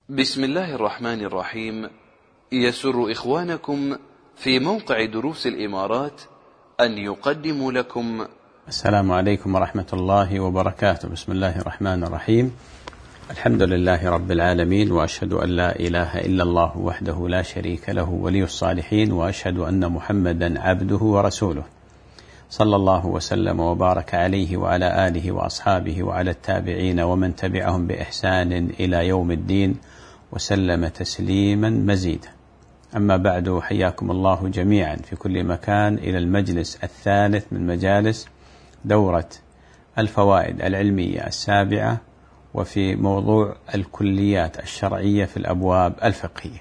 بسم الله الرحمن الرحيم. يسر إخوانكم في موقع دروس الإمارات أن يقدموا لكم السلام عليكم ورحمة الله وبركاته. بسم الله الرحمن الرحيم. الحمد لله رب العالمين، وأشهد أن لا إله إلا الله وحده لا شريك له ولي الصالحين، وأشهد أن محمدا عبده ورسوله، صلى الله وسلم وبارك عليه وعلى آله وأصحابه وعلى التابعين ومن تبعهم بإحسان إلى يوم الدين، وسلم تسليما مزيدا. أما بعد، حياكم الله جميعا في كل مكان إلى المجلس الثالث من مجالس دورة الفوائد العلمية السابعة، وفي موضوع الكليات الشرعية في الأبواب الفقهية.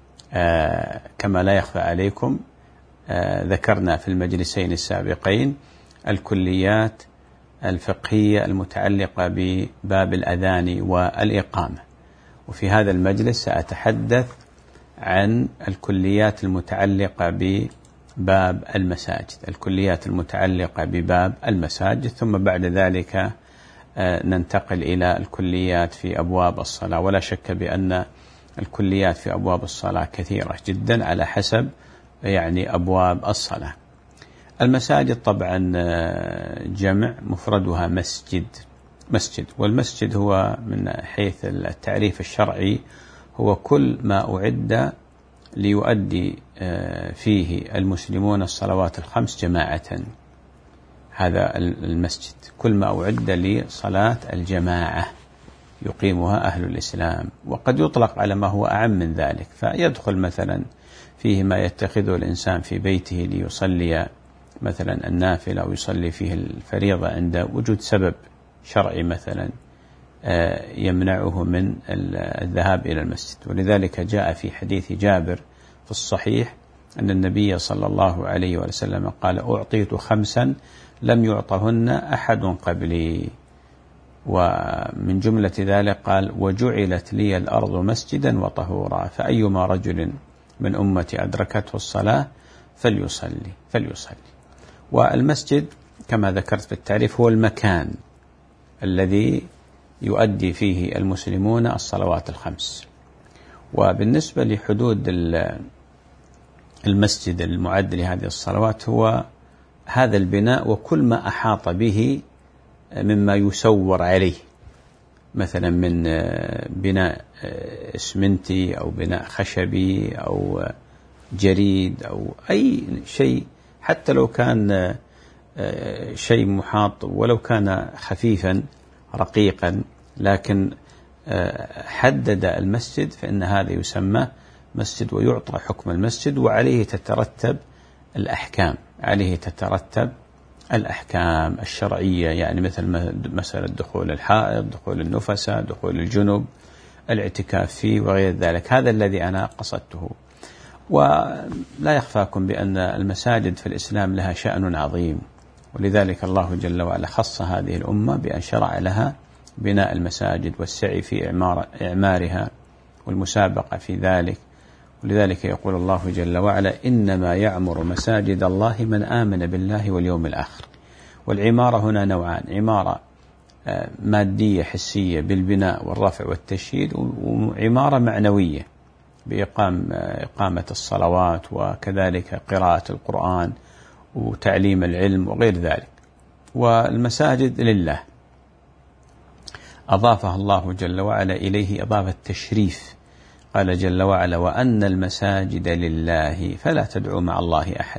كما لا يخفى عليكم، ذكرنا في المجلسين السابقين الكليات الفقهية المتعلقة بباب الأذان والإقامة، وفي هذا المجلس سأتحدث عن الكليات المتعلقة بباب المساجد، الكليات المتعلقة بباب المساجد، ثم بعد ذلك ننتقل إلى الكليات في أبواب الصلاة. ولا شك بأن الكليات في أبواب الصلاة كثيرة جدا على حسب أبواب الصلاة. المساجد طبعا جمع، مفردها مسجد، والمسجد هو من حيث التعريف الشرعي هو كل ما أعد ليؤدي فيه المسلمون الصلوات الخمس جماعة. هذا المسجد كل ما أعد لصلاة الجماعة يقيمها أهل الإسلام، وقد يطلق على ما هو أعم من ذلك، فيدخل مثلا فيه ما يتخذه الإنسان في بيته ليصلي مثلا النافلة أو يصلي فيه الفريضة عند وجود سبب شرعي مثلا يمنعه من الذهاب إلى المسجد. ولذلك جاء في حديث جابر في الصحيح أن النبي صلى الله عليه وسلم قال: أعطيت 5 لم يعطهن أحد قبلي، ومن جملة ذلك قال: وجعلت لي الأرض مسجدا وطهورا، فأيما رجل من أمتي أدركته الصلاة فليصلي. والمسجد كما ذكرت في التعريف هو المكان الذي يؤدي فيه المسلمون الصلوات الخمس. وبالنسبة لحدود المسجد المعد لهذه الصلوات هو هذا البناء وكل ما أحاط به مما يسور عليه، مثلا من بناء اسمنتي أو بناء خشبي أو جريد أو أي شيء، حتى لو كان شيء محاط ولو كان خفيفا رقيقا، لكن حدد المسجد فإن هذا يسمى مسجد ويعطى حكم المسجد، وعليه تترتب الأحكام الشرعية، مثل مسألة دخول الحائض، دخول النفساء، دخول الجنب، الاعتكاف فيه وغير ذلك. هذا الذي أنا قصدته. ولا يخفاكم بأن المساجد في الإسلام لها شأن عظيم، ولذلك الله جل وعلا خص هذه الأمة بأن شرع لها بناء المساجد والسعي في إعمارها والمسابقة في ذلك. ولذلك يقول الله جل وعلا: إنما يعمر مساجد الله من آمن بالله واليوم الآخر. والعمارة هنا نوعان: عمارة مادية حسية بالبناء والرفع والتشييد، وعمارة معنوية بإقامة الصلوات، وكذلك قراءة القرآن وتعليم العلم وغير ذلك. والمساجد لله أضافها الله جل وعلا إليه إضافة تشريف. قال جل وعلا: وأن المساجد لله فلا تدعوا مع الله أحد.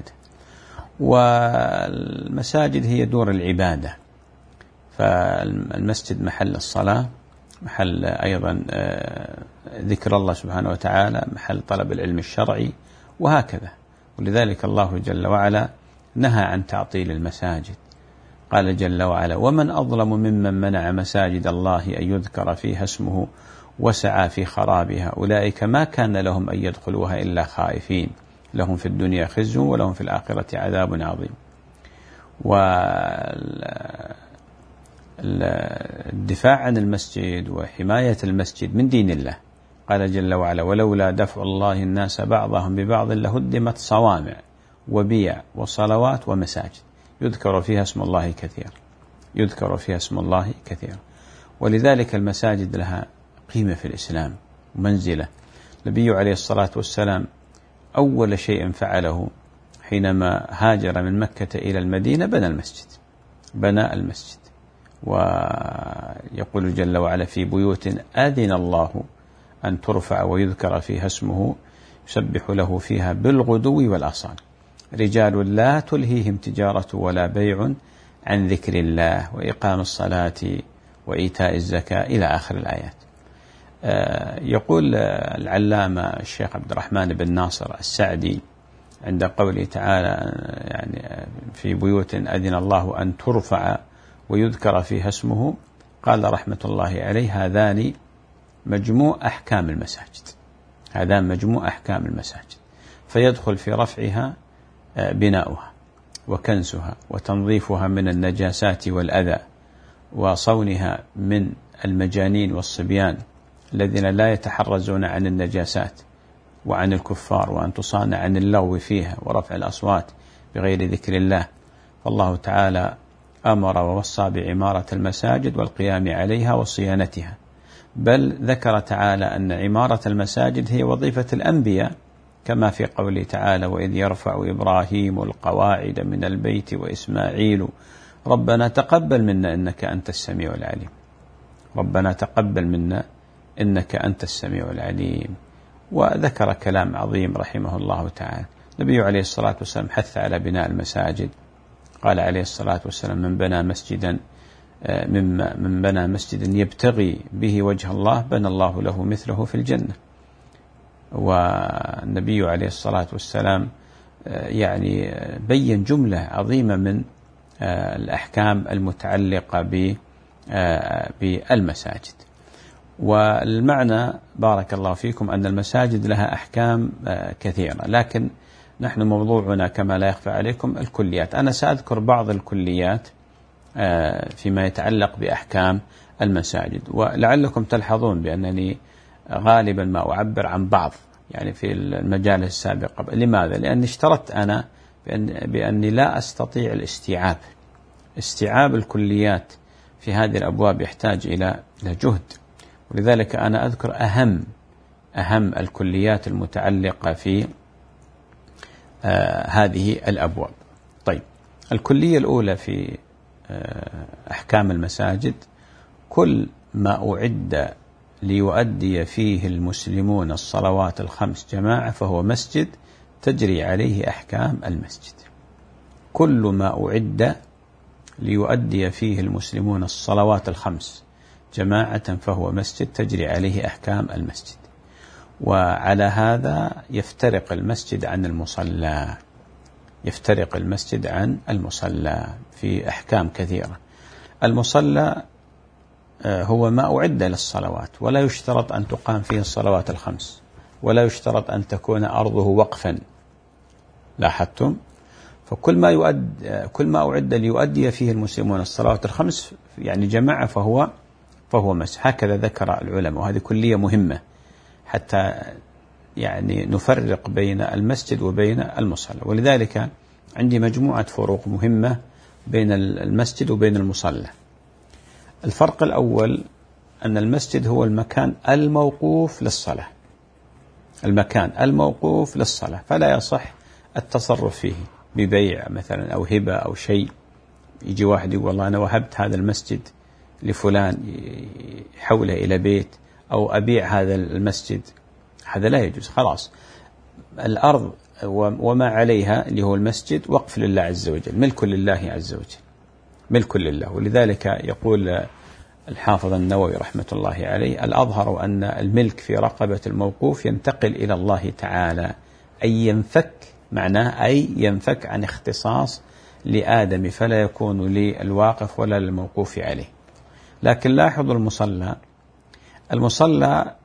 والمساجد هي دور العبادة، فالمسجد محل الصلاة، محل أيضا ذكر الله سبحانه وتعالى، محل طلب العلم الشرعي، وهكذا. ولذلك الله جل وعلا نهى عن تعطيل المساجد. قال جل وعلا: ومن أظلم ممن منع مساجد الله أن يذكر فيها اسمه وسعى في خرابها أولئك ما كان لهم أن يدخلوها إلا خائفين لهم في الدنيا خزي ولهم في الآخرة عذاب عظيم. والدفاع عن المسجد وحماية المسجد من دين الله. قال جل وعلا: ولولا دفع الله الناس بعضهم ببعض لهدمت صوامع وبيع وصلوات ومساجد يذكر فيها اسم الله كثيرا. ولذلك المساجد لها قيمة في الإسلام، ومنزلة. النبي عليه الصلاة والسلام أول شيء فعله حينما هاجر من مكة إلى المدينة بنى المسجد. ويقول جل وعلا: في بيوت أذن الله أن ترفع ويذكر فيها اسمه يسبح له فيها بالغدو والآصال رجال لا تلهيهم تجارة ولا بيع عن ذكر الله وإقام الصلاة وإيتاء الزكاة إلى آخر الآيات. يقول العلامة الشيخ عبد الرحمن بن ناصر السعدي عند قوله تعالى يعني في بيوت أذن الله أن ترفع ويذكر فيها اسمه، قال رحمة الله عليه: هذان مجموع أحكام المساجد، فيدخل في رفعها بناؤها وكنسها وتنظيفها من النجاسات والأذى وصونها من المجانين والصبيان الذين لا يتحرزون عن النجاسات وعن الكفار، وأن تصان عن اللغو فيها ورفع الأصوات بغير ذكر الله. فالله تعالى أمر ووصى بعمارة المساجد والقيام عليها وصيانتها، بل ذكر تعالى أن عمارة المساجد هي وظيفة الأنبياء، كما في قوله تعالى: وإذ يرفع إبراهيم القواعد من البيت وإسماعيل ربنا تقبل منا إنك أنت السميع العليم. ربنا تقبل منا إنك أنت السميع العليم. وذكر كلام عظيم رحمه الله تعالى. النبي عليه الصلاة والسلام حث على بناء المساجد، قال عليه الصلاة والسلام: من بنى مسجدا يبتغي به وجه الله بنى الله له مثله في الجنة. والنبي عليه الصلاة والسلام يعني بين جملة عظيمة من الأحكام المتعلقة بالمساجد. والمعنى بارك الله فيكم أن المساجد لها أحكام كثيرة، لكن نحن موضوعنا كما لا يخفى عليكم الكليات. أنا سأذكر بعض الكليات فيما يتعلق بأحكام المساجد، ولعلكم تلحظون بأنني غالبا ما أعبر عن بعض يعني في المجالس السابقة. لماذا؟ لأني اشترطت أنا بأني لا أستطيع استيعاب الكليات في هذه الأبواب، يحتاج إلى جهد، ولذلك أنا أذكر أهم الكليات المتعلقة في هذه الأبواب. طيب، الكلية الأولى في أحكام المساجد: كل ما أعد ليؤدي فيه المسلمون الصلوات الخمس جماعة فهو مسجد تجري عليه أحكام المسجد. كل ما أعد ليؤدي فيه المسلمون الصلوات الخمس جماعة فهو مسجد تجري عليه أحكام المسجد. وعلى هذا يفترق المسجد عن المصلى في أحكام كثيرة. المصلى هو ما أعد للصلوات، ولا يشترط أن تقام فيه الصلوات الخمس، ولا يشترط أن تكون أرضه وقفا. لاحظتم؟ فكل ما أعد ليؤدي فيه المسلمون الصلوات الخمس يعني جماعة فهو مسجد. هكذا ذكر العلماء، وهذه كلية مهمة حتى يعني نفرق بين المسجد وبين المصلى. ولذلك عندي مجموعة فروق مهمة بين المسجد وبين المصلى. الفرق الأول أن المسجد هو المكان الموقوف للصلاة، فلا يصح التصرف فيه ببيع مثلا أو هبة أو شيء. يجي واحد يقول والله أنا وهبت هذا المسجد لفلان يحوله إلى بيت، أو أبيع هذا المسجد، هذا لا يجوز. خلاص، الأرض وما عليها اللي هو المسجد وقف لله عز وجل، ملك لله عز وجل، ملك لله. ولذلك يقول الحافظ النووي رحمة الله عليه: الأظهر أن الملك في رقبة الموقوف ينتقل إلى الله تعالى، أي ينفك، معناه أي ينفك عن اختصاص لآدم، فلا يكون للواقف ولا للموقوف عليه. لكن لاحظوا المصلى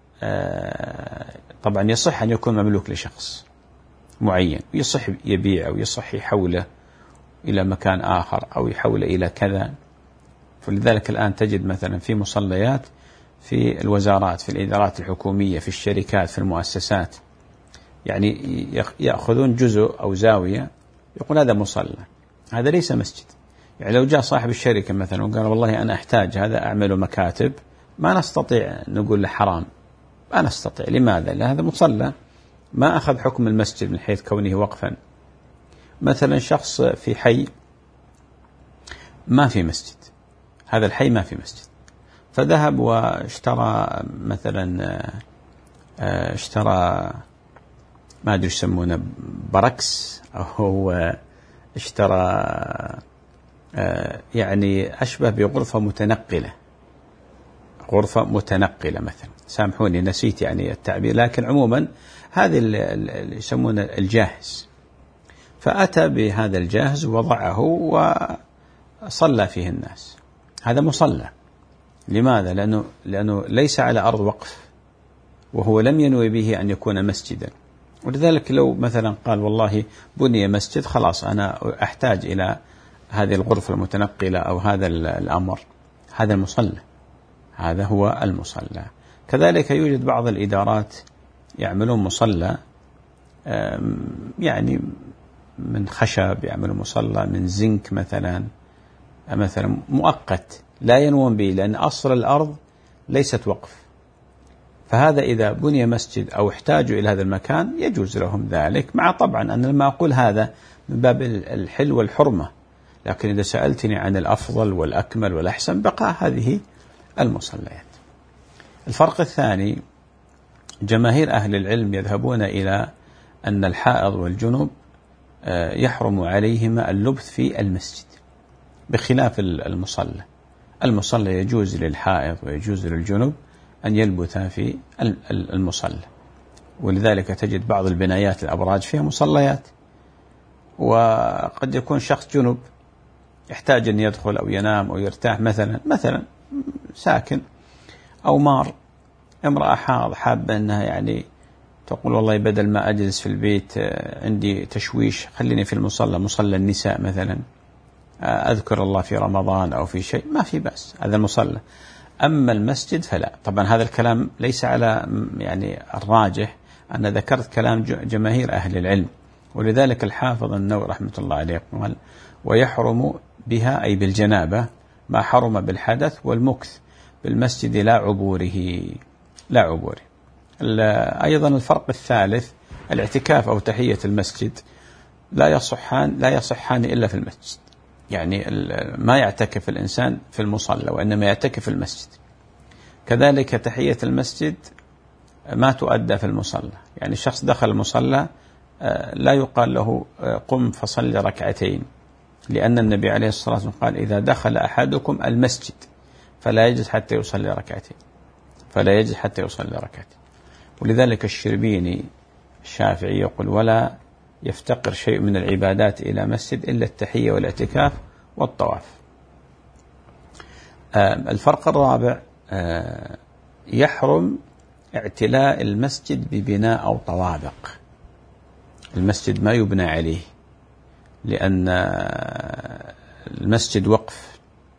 طبعا يصح أن يكون مملوك لشخص معين، يصح يبيع أو يصح يحوله إلى مكان آخر أو يحوله إلى كذا. فلذلك الآن تجد مثلا في مصليات في الوزارات، في الإدارات الحكومية، في الشركات، في المؤسسات، يعني يأخذون جزء أو زاوية يقول هذا مصلى، هذا ليس مسجد. يعني لو جاء صاحب الشركة مثلا وقال والله أنا أحتاج هذا أعمل مكاتب، ما نستطيع نقول له حرام أنا أستطيع. لماذا؟ لأن هذا مصلى، ما أخذ حكم المسجد من حيث كونه وقفا. مثلا شخص في حي ما في مسجد، هذا الحي ما في مسجد، فذهب واشترى مثلا اشترى ما أدري يسمونه بركس، أو اشترى يعني أشبه بغرفة متنقلة، غرفة متنقلة مثلا، سامحوني نسيت يعني التعبير، لكن عموما هذه اللي يسمونه الجاهز. فأتى بهذا الجاهز ووضعه وصلى فيه الناس، هذا مصلى. لماذا؟ لأنه ليس على أرض وقف، وهو لم ينوي به أن يكون مسجدا. ولذلك لو مثلا قال والله بني مسجد، خلاص أنا أحتاج إلى هذه الغرفة المتنقلة أو هذا الأمر، هذا المصلى، هذا هو المصلى. كذلك يوجد بعض الإدارات يعملون مصلى، يعني من خشب، يعملون مصلى من زنك مثلا مؤقت لا ينوون به، لأن أصل الأرض ليست وقف. فهذا إذا بني مسجد أو احتاجوا إلى هذا المكان يجوز لهم ذلك، مع طبعا أنا لما أقول هذا من باب الحل والحرمة، لكن إذا سألتني عن الأفضل والأكمل والأحسن بقى هذه المصليات. الفرق الثاني، جماهير أهل العلم يذهبون إلى أن الحائض والجنب يحرم عليهما اللبث في المسجد، بخلاف المصلى. المصلى يجوز للحائض ويجوز للجنب أن يلبث في المصلى، ولذلك تجد بعض البنايات الأبراج فيها مصليات، وقد يكون شخص جنب يحتاج أن يدخل أو ينام أو يرتاح، مثلا ساكن أو مار، امرأة حابة أنها يعني تقول والله بدل ما أجلس في البيت عندي تشويش، خليني في المصلى، مصلى النساء مثلا، أذكر الله في رمضان أو في شيء، ما في بأس، هذا المصلى. أما المسجد فلا. طبعا هذا الكلام ليس على يعني الراجح، أنا ذكرت كلام جماهير أهل العلم، ولذلك الحافظ النووي رحمة الله عليه قال ويحرم بها أي بالجنابة ما حرم بالحدث والمكث بالمسجد لا عبوره. أيضا الفرق الثالث، الاعتكاف أو تحية المسجد لا يصحان إلا في المسجد، يعني ما يعتكف الإنسان في المصلى وإنما يعتكف في المسجد. كذلك تحية المسجد ما تؤدى في المصلى، يعني الشخص دخل المصلى لا يقال له قم فصل ركعتين، لأن النبي عليه الصلاة والسلام قال إذا دخل أحدكم المسجد فلا يجلس حتى يصلي ركعتين. ولذلك الشربيني الشافعي يقول ولا يفتقر شيء من العبادات إلى مسجد إلا التحية والاعتكاف والطواف. الفرق الرابع، يحرم اعتلاء المسجد ببناء أو طوابق. المسجد ما يبنى عليه، لأن المسجد وقف،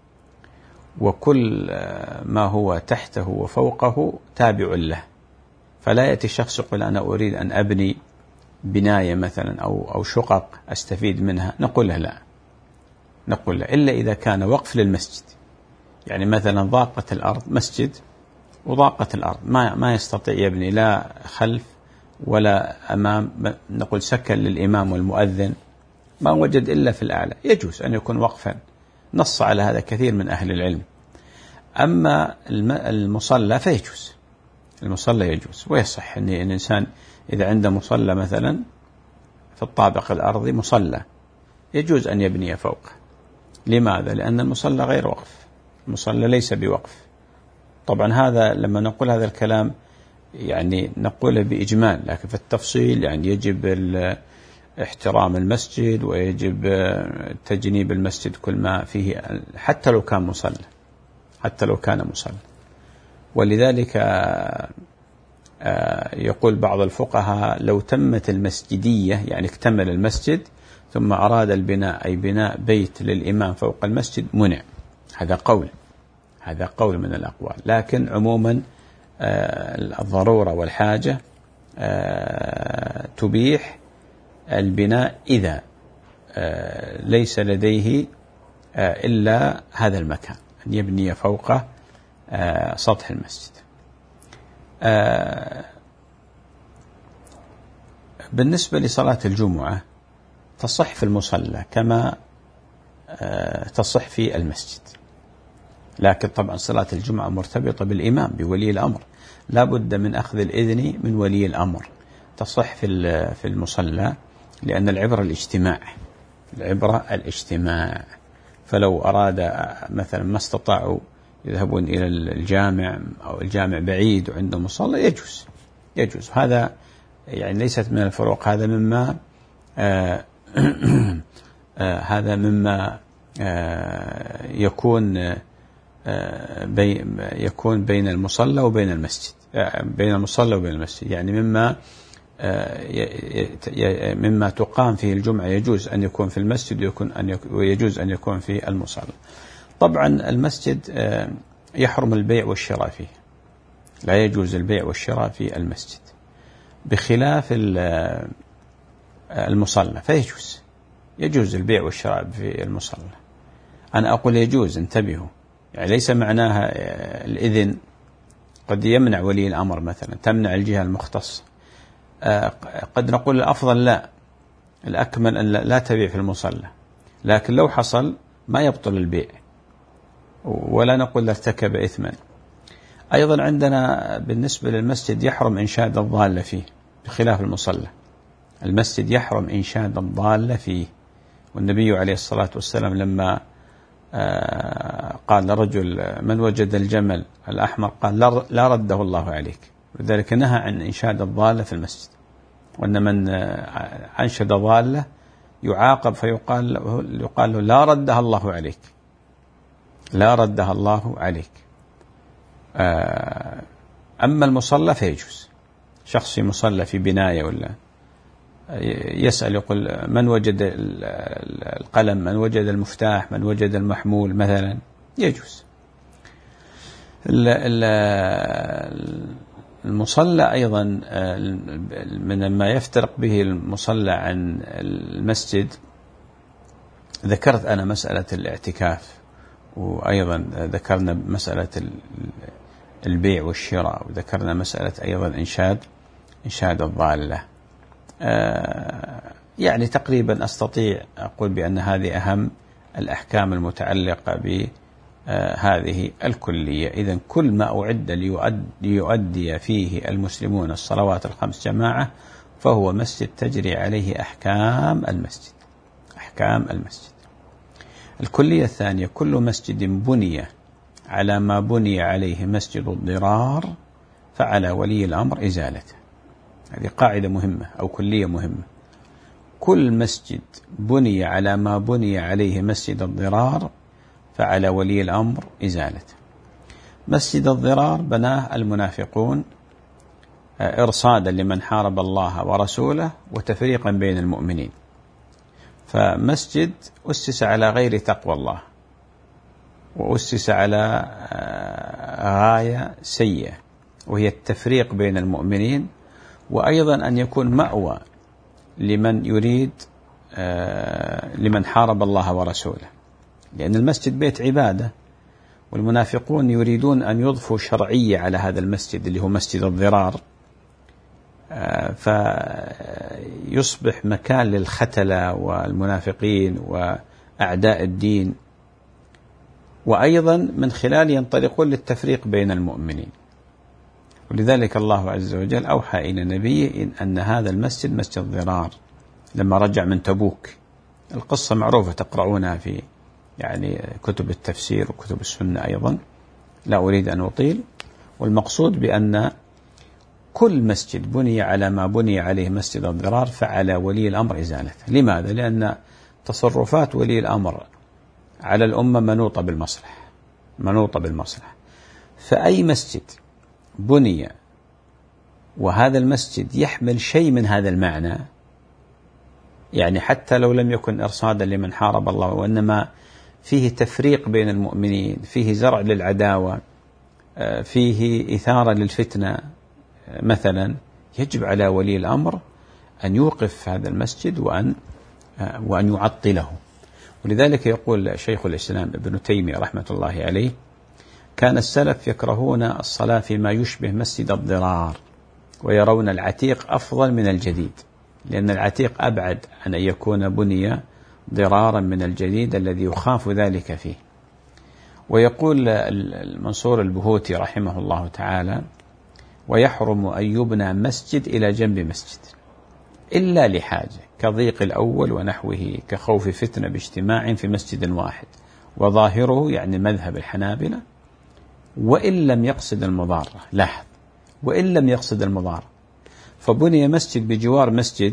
وكل ما هو تحته وفوقه تابع له، فلا يأتي شخص يقول أنا أريد أن أبني بناية مثلا أو شقق أستفيد منها، نقول له لا، إلا إذا كان وقف للمسجد. يعني مثلا ضاقت الأرض، مسجد وضاقت الأرض ما يستطيع يبني لا خلف ولا أمام، نقول سكن للإمام والمؤذن، ما وجد إلا في الأعلى، يجوز أن يكون وقفا، نص على هذا كثير من أهل العلم. أما المصلى فيجوز، المصلى يجوز ويصح أن الإنسان إذا عنده مصلى مثلا في الطابق الأرضي مصلى يجوز أن يبني فوقه. لماذا؟ لأن المصلى غير وقف، المصلى ليس بوقف. طبعا هذا لما نقول هذا الكلام يعني نقوله بإجمال، لكن في التفصيل يعني يجب احترام المسجد، ويجب تجنيب المسجد كل ما فيه، حتى لو كان مصلى. ولذلك يقول بعض الفقهاء لو تمت المسجدية، يعني اكتمل المسجد ثم أراد البناء أي بناء بيت للإمام فوق المسجد منع. هذا قول من الأقوال، لكن عموما الضرورة والحاجة تبيح البناء إذا ليس لديه إلا هذا المكان، أن يبني فوقه سطح المسجد. بالنسبة لصلاة الجمعة تصح في المصلى كما تصح في المسجد، لكن طبعا صلاة الجمعة مرتبطة بالإمام بولي الأمر، لا بد من أخذ الإذن من ولي الأمر. تصح في المصلى لأن العبرة الاجتماع، فلو أراد مثلا ما استطاعوا يذهبون إلى الجامع أو الجامع بعيد وعنده مصلى يجوز. هذا يعني ليست من الفروق، هذا مما يكون بين المصلى وبين المسجد، يعني مما تقام فيه الجمعة يجوز أن يكون في المسجد ويجوز أن يكون في المصلى. طبعا المسجد يحرم البيع والشراء فيه، لا يجوز البيع والشراء في المسجد، بخلاف المصلى فيجوز البيع والشراء في المصلى. أنا أقول يجوز، انتبهوا، يعني ليس معناها الإذن، قد يمنع ولي الأمر مثلا، تمنع الجهة المختصة. قد نقول الأفضل لا، الأكمل أن لا تبيع في المصلى، لكن لو حصل ما يبطل البيع، ولا نقول ارتكب إثما. أيضا عندنا بالنسبة للمسجد يحرم إنشاد الضالة فيه بخلاف المصلى. المسجد يحرم إنشاد الضالة فيه، والنبي عليه الصلاة والسلام لما قال لرجل من وجد الجمل الأحمر قال لا رده الله عليك، ولذلك نهى عن إنشاد الضالة في المسجد، وأن من أنشد ضالة يعاقب فيقال له لا ردها الله عليك، لا ردها الله عليك. أما المصلى فيجوز، شخص مصلى في بناية ولا يسأل يقول من وجد القلم، من وجد المفتاح، من وجد المحمول مثلا، يجوز. المصلى أيضا من ما يفترق به المصلى عن المسجد، ذكرت أنا مسألة الاعتكاف، وأيضا ذكرنا مسألة البيع والشراء، وذكرنا مسألة أيضا إنشاد الضالة. يعني تقريبا أستطيع أقول بأن هذه أهم الأحكام المتعلقة بهذه الكلية. إذن كل ما أعد ليؤدي فيه المسلمون الصلوات الخمس جماعة فهو مسجد تجري عليه أحكام المسجد. الكلية الثانية: كل مسجد بني على ما بني عليه مسجد الضرار فعلى ولي الأمر إزالته. هذه قاعدة مهمة أو كلية مهمة. كل مسجد بني على ما بني عليه مسجد الضرار فعلى ولي الأمر إزالته. مسجد الضرار بناه المنافقون إرصادا لمن حارب الله ورسوله وتفريقا بين المؤمنين، فمسجد أسس على غير تقوى الله، وأسس على غاية سيئة وهي التفريق بين المؤمنين، وأيضا أن يكون مأوى لمن يريد لمن حارب الله ورسوله، لأن المسجد بيت عبادة، والمنافقون يريدون أن يضفوا شرعية على هذا المسجد اللي هو مسجد الضرار، فيصبح مكان للختلة والمنافقين وأعداء الدين، وأيضا من خلال ينطلقون للتفريق بين المؤمنين. ولذلك الله عز وجل أوحى إلى نبيه أن هذا المسجد مسجد ضرار لما رجع من تبوك. القصة معروفة تقرؤونها في يعني كتب التفسير وكتب السنة أيضا، لا أريد أن أطيل. والمقصود بأن كل مسجد بني على ما بني عليه مسجد الضرار فعلى ولي الأمر إزالته. لماذا؟ لأن تصرفات ولي الأمر على الأمة منوطة بالمصلحة. فأي مسجد بني وهذا المسجد يحمل شيء من هذا المعنى، يعني حتى لو لم يكن إرصادا لمن حارب الله، وإنما فيه تفريق بين المؤمنين، فيه زرع للعداوة، فيه إثارة للفتنة مثلا، يجب على ولي الأمر أن يوقف هذا المسجد وأن يعطله. ولذلك يقول شيخ الإسلام ابن تيمية رحمة الله عليه: كان السلف يكرهون الصلاة فيما يشبه مسجد الضرار، ويرون العتيق أفضل من الجديد، لأن العتيق أبعد عن أن يكون بني ضرارا من الجديد الذي يخاف ذلك فيه. ويقول المنصور البهوتي رحمه الله تعالى: ويحرم أن يبنى مسجد إلى جنب مسجد إلا لحاجة كضيق الأول ونحوه، كخوف فتنة باجتماع في مسجد واحد، وظاهره يعني مذهب الحنابلة، وإن لم يقصد المضارة. لاحظ، وإن لم يقصد المضارة، فبني مسجد بجوار مسجد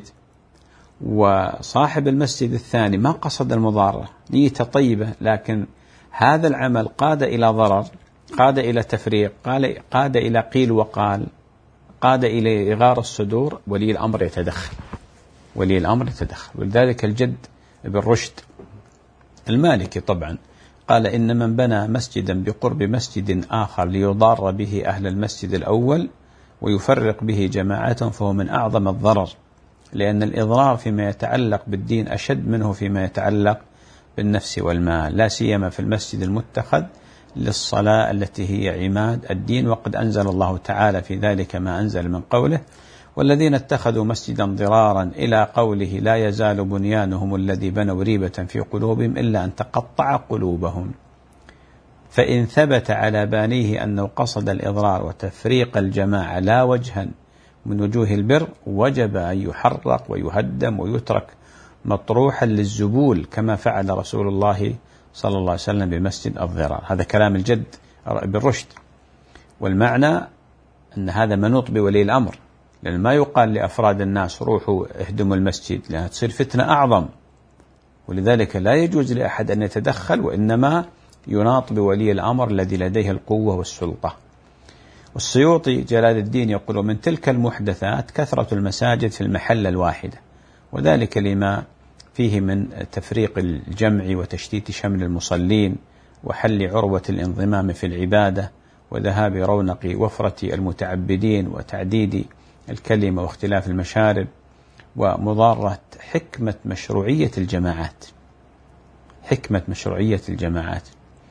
وصاحب المسجد الثاني ما قصد المضارة، نيته طيبة، لكن هذا العمل قاد إلى ضرر، قاد إلى تفريق، قاد إلى قيل وقال، قاد إلى إغار الصدور، ولي الأمر يتدخل. ولي الأمر يتدخل. ولذلك الجد ابن رشد المالكي طبعا قال: إن من بنى مسجدا بقرب مسجد آخر ليضار به أهل المسجد الأول ويفرق به جماعة فهو من أعظم الضرر، لأن الإضرار فيما يتعلق بالدين أشد منه فيما يتعلق بالنفس والمال، لا سيما في المسجد المتخذ للصلاة التي هي عماد الدين. وقد أنزل الله تعالى في ذلك ما أنزل من قوله: والذين اتخذوا مسجدا ضرارا، إلى قوله: لا يزال بنيانهم الذي بنوا ريبة في قلوبهم إلا أن تقطع قلوبهم. فإن ثبت على بانيه أنه قصد الإضرار وتفريق الجماعة لا وجها من وجوه البر، وجب أن يحرق ويهدم ويترك مطروحا للزبول، كما فعل رسول الله صلى الله عليه وسلم بمسجد الضرار. هذا كلام الجد ابن رشد. والمعنى أن هذا منوط بولي الأمر، لأن ما يقال لأفراد الناس روحوا اهدموا المسجد، لأنها تصير فتنة أعظم، ولذلك لا يجوز لأحد أن يتدخل، وإنما يناط بولي الأمر الذي لديه القوة والسلطة. والسيوطي جلال الدين يقول: من تلك المحدثات كثرة المساجد في المحلة الواحدة، وذلك لما فيه من تفريق الجمع وتشتيت شمل المصلين وحل عروة الانضمام في العبادة وذهاب رونق وفرة المتعبدين وتعديد الكلمة واختلاف المشارب ومضارة حكمة مشروعية الجماعات. حكمة مشروعية الجماعات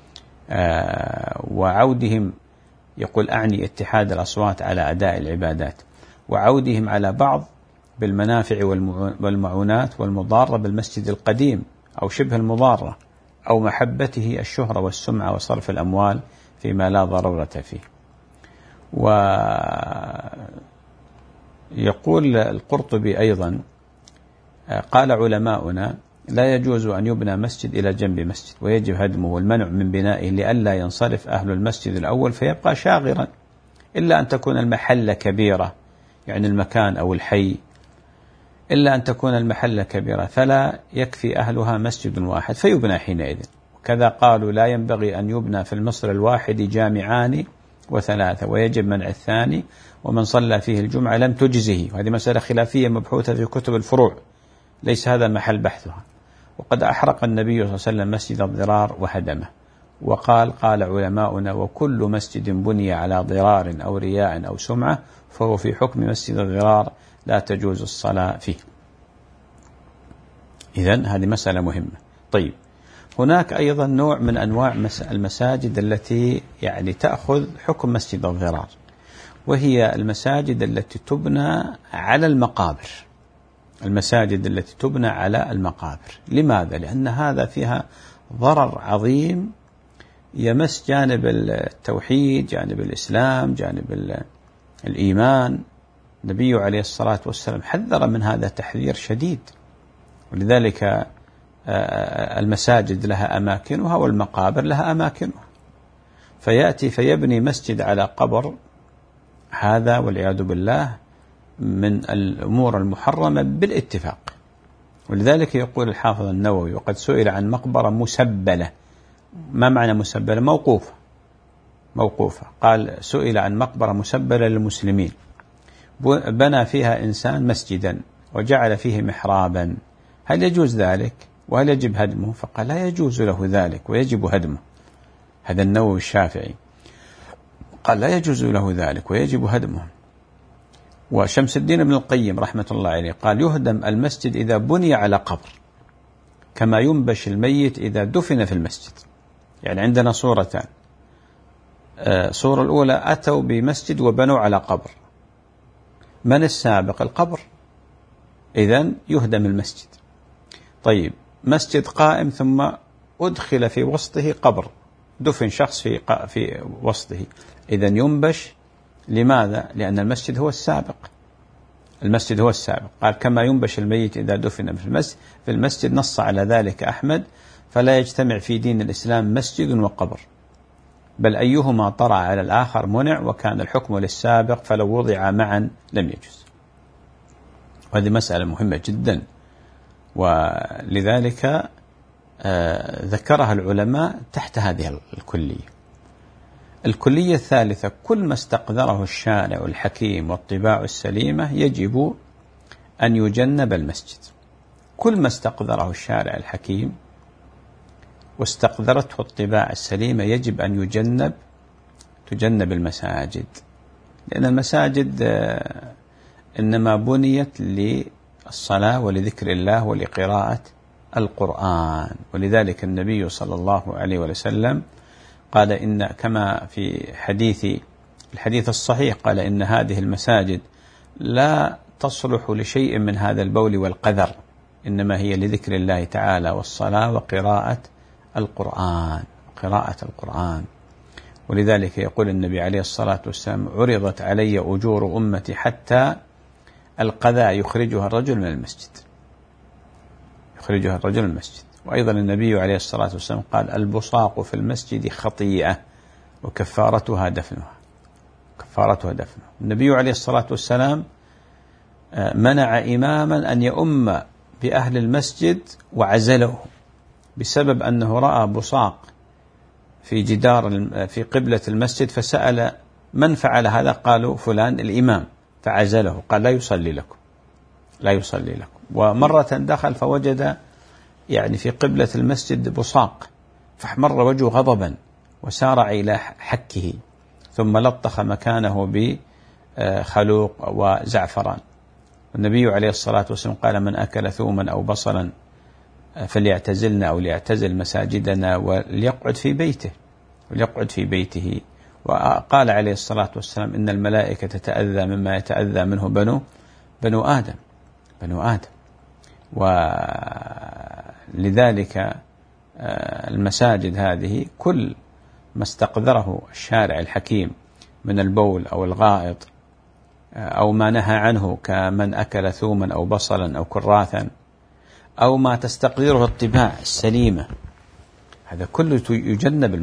وعودهم، يقول أعني اتحاد الأصوات على أداء العبادات، وعودهم على بعض بالمنافع والمعونات والمضارة بالمسجد القديم أو شبه المضارة، أو محبته الشهرة والسمعة وصرف الأموال فيما لا ضرورة فيه. ويقول القرطبي أيضا: قال علماؤنا: لا يجوز أن يبنى مسجد إلى جنب مسجد، ويجب هدمه والمنع من بنائه لئلا ينصرف أهل المسجد الأول فيبقى شاغرا، إلا أن تكون المحلة كبيرة، يعني المكان أو الحي، إلا أن تكون المحلة كبيرة فلا يكفي أهلها مسجد واحد فيبنى حينئذ. وكذا قالوا: لا ينبغي أن يبنى في المصر الواحد جامعان وثلاثة، ويجب منع الثاني، ومن صلى فيه الجمعة لم تجزه. وهذه مسألة خلافية مبحوثة في كتب الفروع، ليس هذا محل بحثها. وقد أحرق النبي صلى الله عليه وسلم مسجد الضرار وهدمه، وقال: قال علماؤنا: وكل مسجد بني على ضرار أو رياء أو سمعة فهو في حكم مسجد الضرار لا تجوز الصلاة فيه. إذن هذه مسألة مهمة. طيب، هناك أيضا نوع من أنواع المساجد التي يعني تأخذ حكم مسجد الضرار، وهي المساجد التي تبنى على المقابر. المساجد التي تبنى على المقابر. لماذا؟ لأن هذا فيها ضرر عظيم يمس جانب التوحيد، جانب الإسلام، جانب الإيمان. النبي عليه الصلاة والسلام حذر من هذا تحذير شديد، ولذلك المساجد لها أماكنها والمقابر لها أماكنها. فيأتي فيبني مسجد على قبر، هذا والعياذ بالله من الأمور المحرمة بالاتفاق. ولذلك يقول الحافظ النووي: وقد سئل عن مقبرة مسبلة. ما معنى مسبلة؟ موقوفة. قال: سئل عن مقبرة مسبلة للمسلمين بنى فيها إنسان مسجدا وجعل فيه محرابا، هل يجوز ذلك وهل يجب هدمه؟ فقال: لا يجوز له ذلك ويجب هدمه. هذا النووي الشافعي قال: لا يجوز له ذلك ويجب هدمه. وشمس الدين ابن القيم رحمة الله عليه قال: يهدم المسجد إذا بني على قبر، كما ينبش الميت إذا دفن في المسجد. يعني عندنا صورتان: الصورة الأولى أتوا بمسجد وبنوا على قبر. من السابق؟ القبر، إذن يهدم المسجد. طيب مسجد قائم ثم أدخل في وسطه قبر، دفن شخص في وسطه، إذن ينبش. لماذا؟ لأن المسجد هو السابق، المسجد هو السابق. قال كما ينبش الميت إذا دفن في المسجد، نص على ذلك أحمد. فلا يجتمع في دين الإسلام مسجد وقبر، بل أيهما طرأ على الآخر منع، وكان الحكم للسابق فلو وضع معا لم يجوز. وهذه مسألة مهمة جدا، ولذلك ذكرها العلماء تحت هذه الكلية. الكلية الثالثة: كل ما استقدره الشارع الحكيم والطباع السليمة يجب أن يجنب المسجد. كل ما استقدره الشارع الحكيم واستقدرته الطباع السليمة يجب أن تجنب المساجد، لأن المساجد إنما بنيت للصلاة ولذكر الله ولقراءة القرآن. ولذلك النبي صلى الله عليه وسلم قال إن كما في الحديث الصحيح قال إن هذه المساجد لا تصلح لشيء من هذا البول والقذر، إنما هي لذكر الله تعالى والصلاة وقراءة القرآن. ولذلك يقول النبي عليه الصلاة والسلام: عرضت علي أجور أمتي حتى القذى يخرجها الرجل من المسجد. وأيضا النبي عليه الصلاة والسلام قال: البصاق في المسجد خطيئة وكفارتها دفنها. النبي عليه الصلاة والسلام منع إماما أن يؤم بأهل المسجد وعزله بسبب أنه رأى بصاق في جدار في قبلة المسجد، فسأل من فعل هذا؟ قالوا فلان الإمام، فعزله، قال لا يصلي لكم. ومرة دخل فوجد في قبلة المسجد بصاق، فاحمر وجهه غضبا وسارع إلى حكه، ثم لطخ مكانه بخلوق وزعفران. النبي عليه الصلاة والسلام قال: من أكل ثوما أو بصلا فليعتزلنا أو ليعتزل مساجدنا وليقعد في بيته. وقال عليه الصلاة والسلام: إن الملائكة تتأذى مما يتأذى منه بنو آدم. ولذلك المساجد هذه كل ما استقدره الشارع الحكيم من البول أو الغائط أو ما نهى عنه كمن أكل ثوما أو بصلا أو كراثا، أو ما تستقدره الطباع السليمة، هذا كله يجنب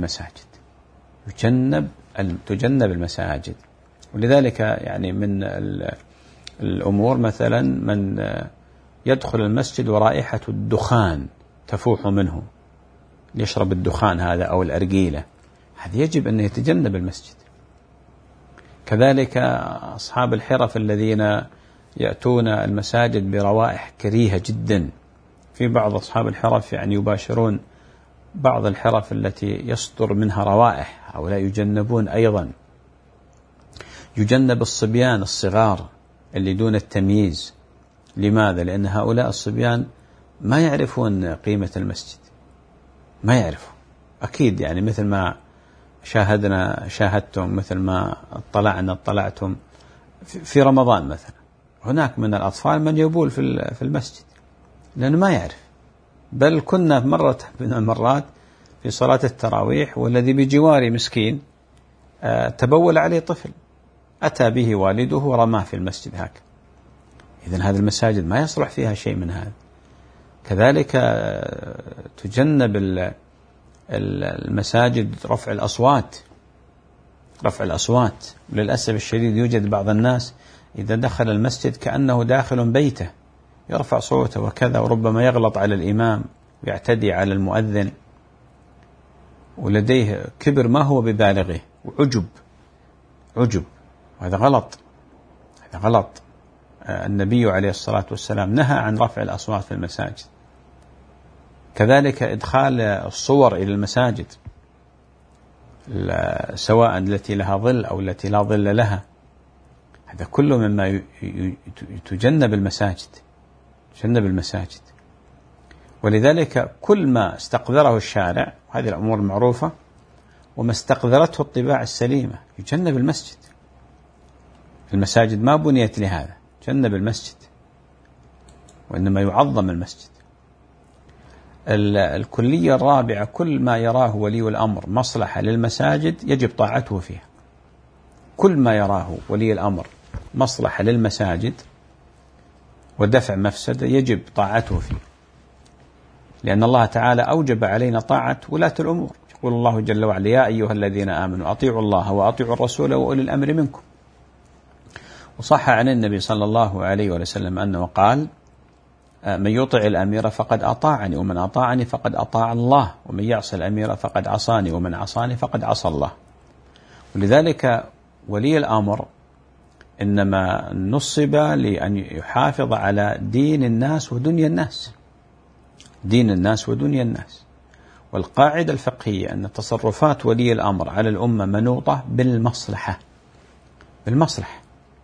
المساجد. ولذلك من الأمور مثلا من يدخل المسجد ورائحة الدخان تفوح منه، يشرب الدخان هذا أو الأرجيلة، هذا يجب أن يتجنب المسجد. كذلك أصحاب الحرف الذين يأتون المساجد بروائح كريهة جدا، في بعض أصحاب الحرف يباشرون بعض الحرف التي يصدر منها روائح، هؤلاء يجنبون. أيضا يجنب الصبيان الصغار اللي دون التمييز. لماذا؟ لأن هؤلاء الصبيان ما يعرفون قيمة المسجد، ما يعرفون أكيد، مثل ما شاهدتم، مثل ما اطلعتم في رمضان مثلا، هناك من الأطفال من يبول في المسجد لأنه ما يعرف. بل كنا مرة من المرات في صلاة التراويح والذي بجواري مسكين تبول عليه طفل، أتى به والده ورماه في المسجد هكذا. إذن هذه المساجد ما يصلح فيها شيء من هذا. كذلك تجنب المساجد رفع الأصوات. للأسف الشديد يوجد بعض الناس إذا دخل المسجد كأنه داخل بيته، يرفع صوته وكذا، وربما يغلط على الإمام ويعتدي على المؤذن، ولديه كبر ما هو ببالغه وعجب، وهذا غلط. النبي عليه الصلاة والسلام نهى عن رفع الأصوات في المساجد. كذلك إدخال الصور إلى المساجد، سواء التي لها ظل أو التي لا ظل لها، هذا كله مما تجنب المساجد. ولذلك كل ما استقدره الشارع، هذه الأمور معروفة، وما استقذرته الطباع السليمة يجنب المسجد. المساجد ما بنيت لهذا، جنب المسجد، وإنما يعظم المسجد. الكلية الرابعة: كل ما يراه ولي الأمر مصلحة للمساجد يجب طاعته فيها. كل ما يراه ولي الأمر مصلحة للمساجد ودفع مفسدة يجب طاعته فيه، لأن الله تعالى أوجب علينا طاعة ولاة الأمور. يقول الله جل وعلا: يا أيها الذين آمنوا أطيعوا الله وأطيعوا الرسول وأولي الأمر منكم. وصح عن النبي صلى الله عليه وسلم أنه قال: من يطع الأمير فقد أطاعني، ومن أطاعني فقد أطاع الله، ومن يعص الأمير فقد عصاني، ومن عصاني فقد عصى الله. ولذلك ولي الأمر إنما نصب لأن يحافظ على دين الناس ودنيا الناس، دين الناس ودنيا الناس. والقاعدة الفقهية أن تصرفات ولي الأمر على الأمة منوطة بالمصلحة. بالمصلحة.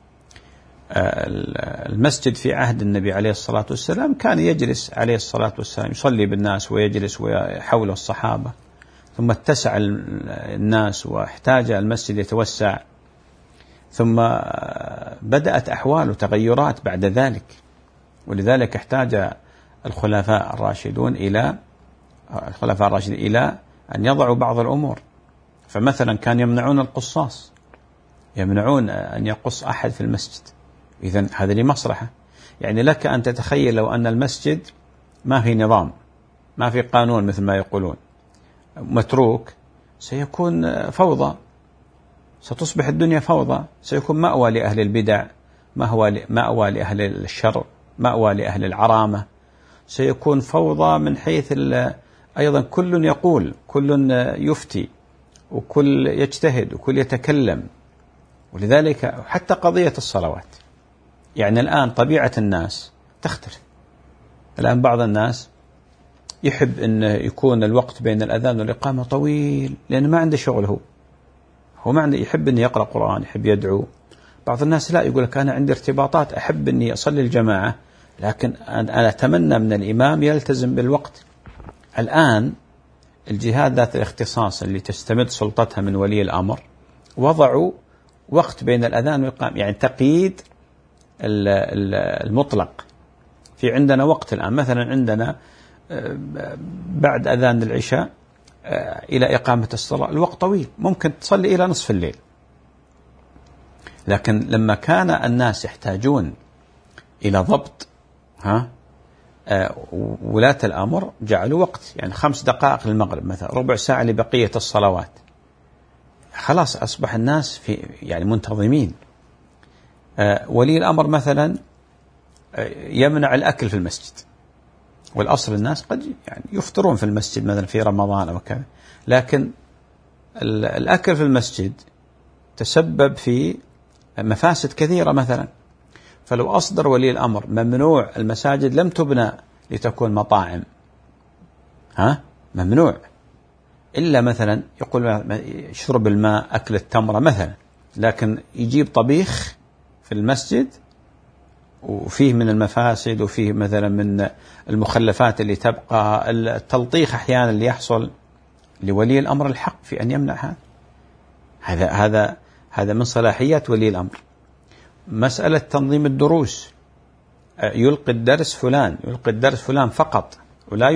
المسجد في عهد النبي عليه الصلاة والسلام كان يجلس عليه الصلاة والسلام يصلي بالناس ويجلس وحوله الصحابة، ثم اتسع الناس واحتاج المسجد يتوسع، ثم بدأت أحوال وتغيرات بعد ذلك. ولذلك احتاج الخلفاء الراشدون إلى أن يضعوا بعض الأمور. فمثلا كان يمنعون القصاص، يمنعون أن يقص أحد في المسجد. إذن هذا لمصلحة. يعني لك أن تتخيل لو أن المسجد ما في نظام، ما في قانون مثل ما يقولون، متروك، سيكون فوضى، ستصبح الدنيا فوضى، سيكون مأوى لأهل البدع، مأوى لأهل الشر، مأوى لأهل العرامة، سيكون فوضى من حيث أيضا كل يقول، كل يفتي، وكل يجتهد، وكل يتكلم. ولذلك حتى قضية الصلوات، يعني الآن طبيعة الناس تختلف. الآن بعض الناس يحب أن يكون الوقت بين الأذان والإقامة طويل، لأنه ما عنده شغل، هو ما عنده، يحب أن يقرأ قرآن، يحب يدعو. بعض الناس لا، يقول لك أنا عندي ارتباطات، أحب أني أصلي الجماعة، لكن أنا أتمنى من الإمام يلتزم بالوقت. الآن الجهات ذات الاختصاص اللي تستمد سلطتها من ولي الأمر وضعوا وقت بين الأذان والإقامة، يعني تقييد المطلق. في عندنا وقت الآن، مثلا عندنا بعد أذان العشاء إلى إقامة الصلاة الوقت طويل، ممكن تصلي إلى نصف الليل. لكن لما كان الناس يحتاجون إلى ضبط ولاة الأمر جعلوا وقت، يعني 5 دقائق للمغرب مثلا، ربع ساعة لبقية الصلوات. خلاص أصبح الناس يعني منتظمين. ولي الأمر مثلا يمنع الأكل في المسجد، والأصل الناس قد يعني يفطرون في المسجد مثلا في رمضان أو كذا، لكن الأكل في المسجد تسبب في مفاسد كثيرة مثلا. فلو أصدر ولي الأمر ممنوع المساجد لم تبنى لتكون مطاعم، ممنوع، إلا مثلا يقول شرب الماء، أكل التمرة مثلا، لكن يجيب طبيخ في المسجد وفيه من المفاسد، وفيه مثلا من المخلفات اللي تبقى، التلطيخ أحيانا اللي يحصل. لولي الأمر الحق في أن يمنع هذا من صلاحيات ولي الأمر. مسألة تنظيم الدروس، يلقي الدرس فلان فقط، ولا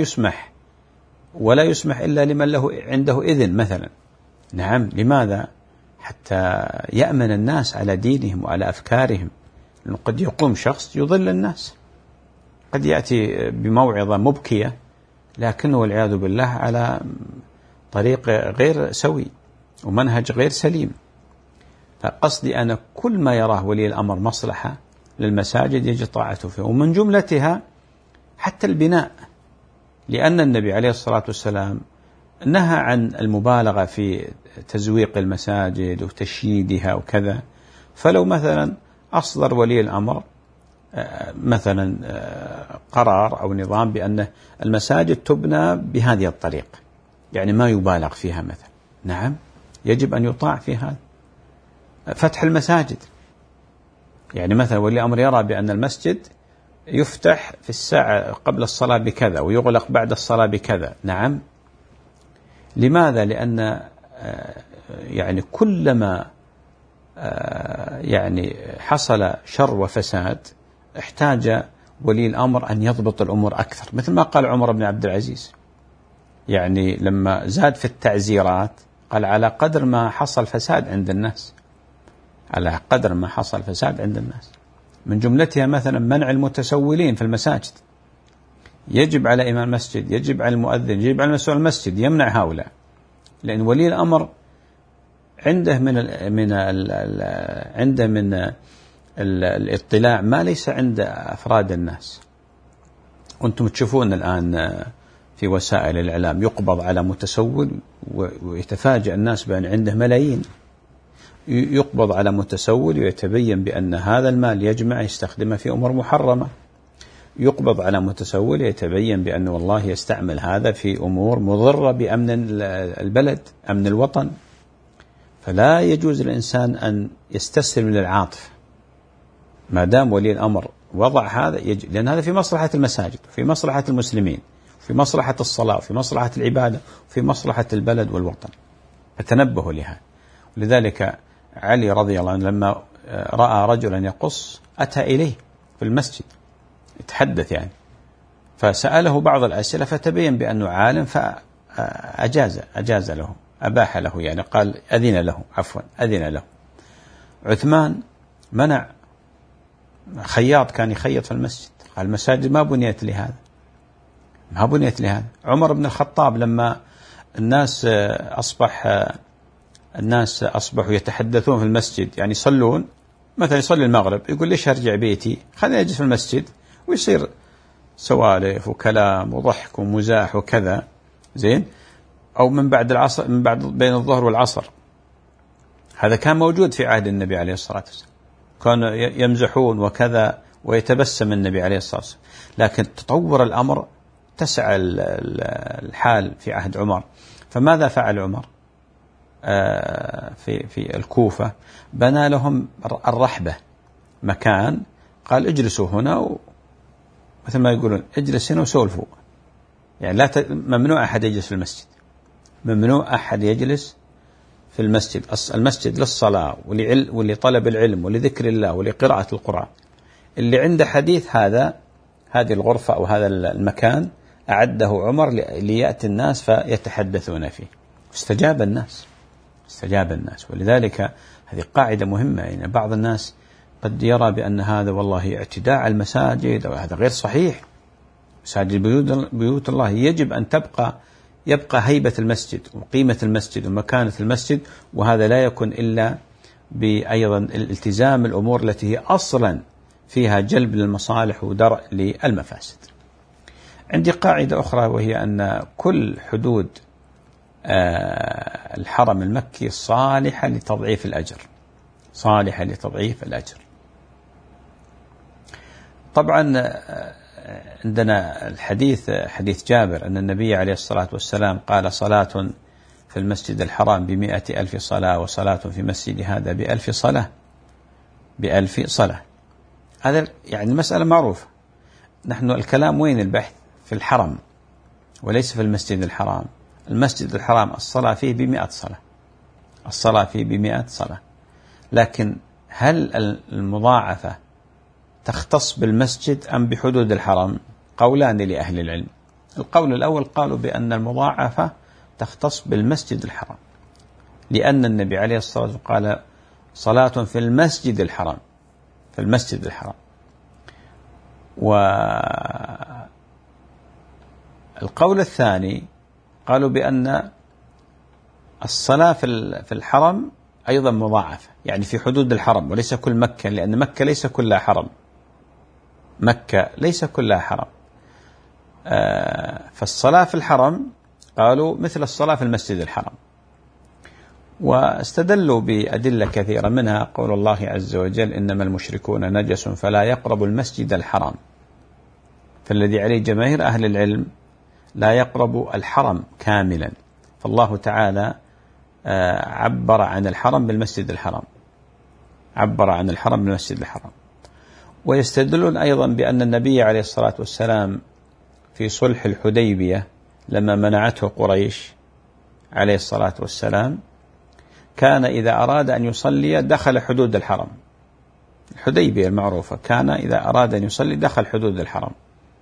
يسمح إلا لمن له عنده إذن مثلا. نعم، لماذا؟ حتى يأمن الناس على دينهم وعلى أفكارهم. لأنه قد يقوم شخص يضل الناس، قد يأتي بموعظة مبكية، لكنه والعياذ بالله على طريق غير سوي ومنهج غير سليم. فقصدي أنا كل ما يراه ولي الأمر مصلحة للمساجد يجب طاعته فيه، ومن جملتها حتى البناء، لأن النبي عليه الصلاة والسلام نهى عن المبالغة في تزويق المساجد وتشييدها وكذا. فلو مثلا أصدر ولي الأمر مثلا قرار أو نظام بأن المساجد تبنى بهذه الطريقة، يعني ما يبالغ فيها مثلا، نعم يجب أن يطاع في هذا. فتح المساجد، يعني مثلا ولي الأمر يرى بأن المسجد يفتح في الساعة قبل الصلاة بكذا ويغلق بعد الصلاة بكذا، نعم. لماذا؟ لأن يعني كلما يعني حصل شر وفساد احتاج ولي الأمر أن يضبط الأمور أكثر، مثل ما قال عمر بن عبد العزيز، يعني لما زاد في التعزيرات قال على قدر ما حصل فساد عند الناس، على قدر ما حصل فساد عند الناس، من جملتها مثلا منع المتسولين في المساجد. يجب على إمام المسجد، يجب على المؤذن، يجب على مسؤول المسجد يمنع هؤلاء، لأن ولي الأمر عنده من الاطلاع ما ليس عند أفراد الناس. وأنتم تشوفون الآن في وسائل الإعلام يقبض على متسول ويتفاجأ الناس بأن عنده ملايين، يقبض على متسول ويتبين بأن هذا المال يجمع يستخدمه في أمور محرمة، يقبض على متسول يتبين بأنه والله يستعمل هذا في أمور مضرة بأمن البلد، أمن الوطن. فلا يجوز للإنسان أن يستسلم للعاطفة ما دام ولي الأمر وضع هذا، لأن هذا في مصلحة المساجد وفي مصلحة المسلمين وفي مصلحة الصلاة وفي مصلحة العبادة وفي مصلحة البلد والوطن، فتنبهوا لها. ولذلك علي رضي الله عنه لما رأى رجلا يقص أتى إليه في المسجد يتحدث يعني، فسأله بعض الأسئلة فتبين بأنه عالم فأجاز له، أباح له، يعني قال أذن له. عثمان منع خياط كان يخيط في المسجد، قال المساجد ما بنيت لهذا. عمر بن الخطاب لما الناس أصبحوا يتحدثون في المسجد، يعني يصلون مثلا يصلي المغرب يقول ليش أرجع بيتي، خليني أجلس في المسجد، ويصير سوالف وكلام وضحك ومزاح وكذا زين، أو من بعد العصر، من بعد بين الظهر والعصر. هذا كان موجود في عهد النبي عليه الصلاة والسلام، كانوا يمزحون وكذا ويتبسم النبي عليه الصلاة والسلام. لكن تطور الأمر، تسع الحال في عهد عمر. فماذا فعل عمر في الكوفة؟ بنى لهم الرحبة، مكان قال اجلسوا هنا، مثل ما يقولون اجلس هنا وسولفوا، يعني ممنوع أحد يجلس في المسجد، ممنوع أحد يجلس في المسجد. المسجد للصلاة ولطلب العلم ولذكر الله ولقراءة القرآن. اللي عنده حديث هذه الغرفة أو هذا المكان أعده عمر ليأتي الناس فيتحدثون فيه. استجاب الناس. ولذلك هذه قاعدة مهمة. يعني بعض الناس قد يرى بأن هذا والله اعتداء على المساجد، أو هذا غير صحيح. مساجد بيوت الله يجب أن يبقى هيبة المسجد وقيمة المسجد ومكانة المسجد، وهذا لا يكون إلا بأيضا الالتزام الأمور التي هي أصلا فيها جلب للمصالح ودرء للمفاسد. عندي قاعدة أخرى، وهي أن كل حدود الحرم المكي صالحة لتضعيف الأجر. طبعا عندنا حديث جابر أن النبي عليه الصلاة والسلام قال: صلاة في المسجد الحرام ب100,000 صلاة، وصلاة في مسجد هذا ب1000 صلاة. هذا يعني المسألة معروفة. نحن الكلام وين البحث؟ في الحرم وليس في المسجد الحرام. المسجد الحرام الصلاة فيه ب100 صلاة، لكن هل المضاعفة تختص بالمسجد أم بحدود الحرم؟ قولان لأهل العلم. القول الأول قالوا بأن المضاعفة تختص بالمسجد الحرام، لأن النبي عليه الصلاة والسلام قال: صلاة في المسجد الحرام. والقول الثاني قالوا بأن الصلاة في الحرم أيضا مضاعفة، يعني في حدود الحرم وليس كل مكة، لأن مكة ليس كلها حرم. فالصلاة في الحرم قالوا مثل الصلاة في المسجد الحرام، واستدلوا بأدلة كثيرة، منها قول الله عز وجل: إنما المشركون نجس فلا يقربوا المسجد الحرام. فالذي عليه جماهير أهل العلم لا يقرب الحرم كاملا، فالله تعالى عبر عن الحرم بالمسجد الحرام. ويستدلون أيضا بأن النبي عليه الصلاة والسلام في صلح الحديبية لما منعته قريش عليه الصلاة والسلام كان إذا أراد أن يصلي دخل حدود الحرم. الحديبية المعروفة، كان إذا أراد أن يصلي دخل حدود الحرم.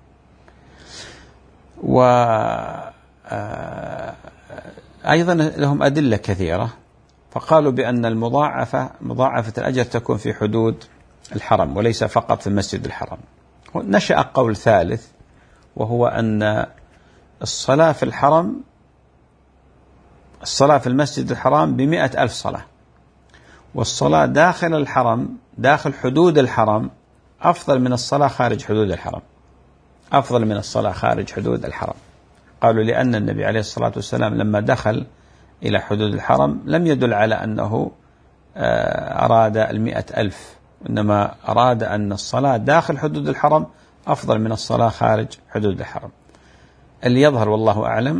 وأيضا لهم أدلة كثيرة، فقالوا بأن مضاعفة الأجر تكون في حدود الحرم وليس فقط في المسجد الحرام. نشأ قول ثالث، وهو أن الصلاة في الحرم، الصلاة في المسجد الحرام ب100,000 صلاة، والصلاة داخل الحرم داخل حدود الحرم أفضل من الصلاة خارج حدود الحرم، أفضل من الصلاة خارج حدود الحرم. قالوا لأن النبي عليه الصلاة والسلام لما دخل إلى حدود الحرم لم يدل على أنه أراد 100,000، إنما أراد أن الصلاة داخل حدود الحرم أفضل من الصلاة خارج حدود الحرم. اللي يظهر والله أعلم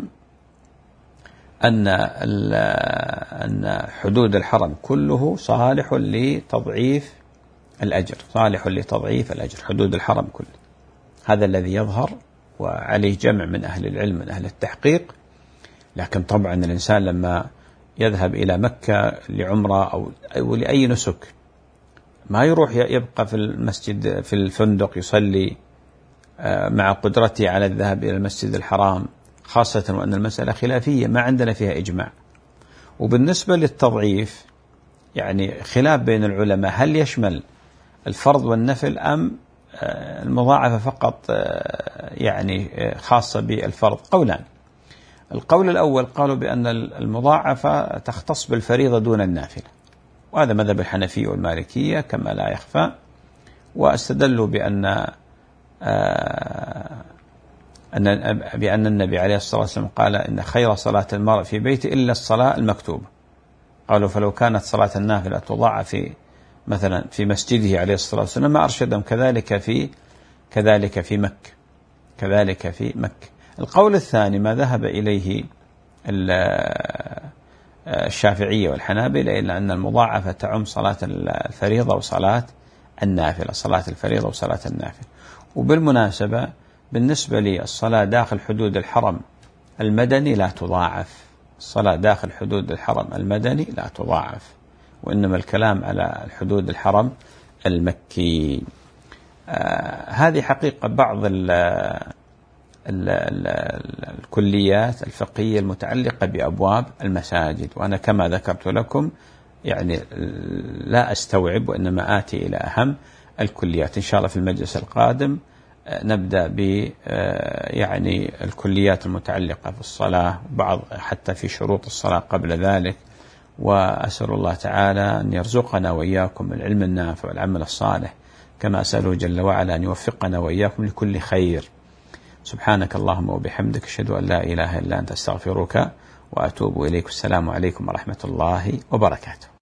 أن حدود الحرم كله صالح لتضعيف الأجر، صالح لتضعيف الأجر، حدود الحرم كله. هذا الذي يظهر، وعليه جمع من أهل العلم من أهل التحقيق. لكن طبعا الإنسان لما يذهب إلى مكة لعمرة أو لأي نسك ما يروح يبقى في المسجد في الفندق يصلي مع قدرته على الذهاب إلى المسجد الحرام، خاصة وأن المسألة خلافية ما عندنا فيها إجماع. وبالنسبة للتضعيف يعني خلاف بين العلماء، هل يشمل الفرض والنفل أم المضاعفة فقط يعني خاصة بالفرض؟ قولان. القول الأول قالوا بأن المضاعفة تختص بالفريضة دون النافلة، وهذا مذهب الحنفية والمالكية كما لا يخفى، واستدلوا بأن النبي عليه الصلاة والسلام قال إن خير صلاة المرء في بيته إلا الصلاة المكتوبة. قالوا فلو كانت صلاة النافلة تضاعف مثلا في مسجده عليه الصلاة والسلام ما أرشدهم كذلك في مكة. القول الثاني ما ذهب إليه الشافعية والحنابلة، إلا أن المضاعفة تعم صلاة الفريضة وصلاة النافلة، صلاة الفريضة وصلاة النافلة. وبالمناسبة بالنسبة للصلاة داخل حدود الحرم المدني لا تضاعف، الصلاة داخل حدود الحرم المدني لا تضاعف، وإنما الكلام على الحدود الحرم المكي. هذه حقيقة بعض الكليات الفقهية المتعلقة بأبواب المساجد، وأنا كما ذكرت لكم يعني لا أستوعب وإنما آتي إلى أهم الكليات. إن شاء الله في المجلس القادم نبدأ ب يعني الكليات المتعلقة بالصلاة، وبعض حتى في شروط الصلاة قبل ذلك. وأسأل الله تعالى أن يرزقنا وإياكم العلم النافع والعمل الصالح، كما أسأله جل وعلا أن يوفقنا وإياكم لكل خير. سبحانك اللهم وبحمدك، أشهد أن لا إله إلا أنت، أستغفرك وأتوب إليك. السلام عليكم ورحمة الله وبركاته.